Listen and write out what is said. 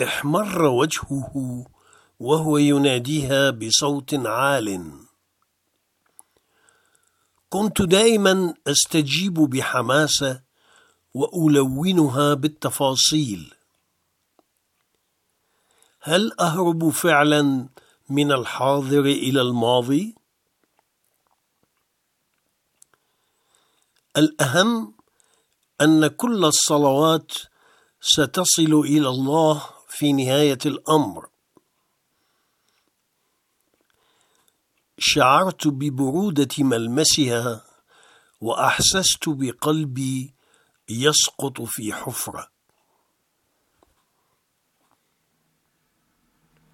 احمر وجهه وهو يناديها بصوت عال. كنت دائما أستجيب بحماسة وألونها بالتفاصيل. هل أهرب فعلا من الحاضر إلى الماضي؟ الأهم أن كل الصلوات ستصل إلى الله في نهاية الأمر. شعرت ببرودة ملمسها وأحسست بقلبي يسقط في حفرة.